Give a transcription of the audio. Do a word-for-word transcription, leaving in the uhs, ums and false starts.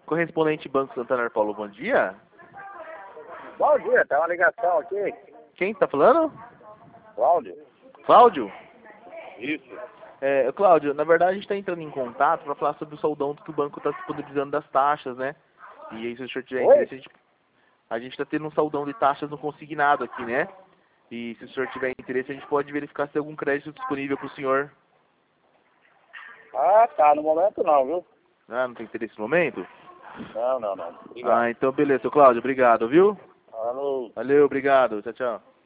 Correspondente Banco Santander, Paulo, bom dia. Bom dia, tem uma ligação aqui. Quem está falando? Cláudio. Cláudio? Isso. É, Cláudio, na verdade a gente está entrando em contato para falar sobre o soldão que o banco está disponibilizando das taxas, né? E aí, se o senhor tiver Oi? interesse, a gente a gente está tendo um saldão de taxas no consignado aqui, né? E se o senhor tiver interesse, a gente pode verificar se tem algum crédito disponível para o senhor. Ah, tá. No momento não, viu? Ah, não tem interesse no momento? Não, não, não. Obrigado. Ah, então beleza, seu Cláudio, obrigado, viu? Alô. Valeu, obrigado, tchau, tchau.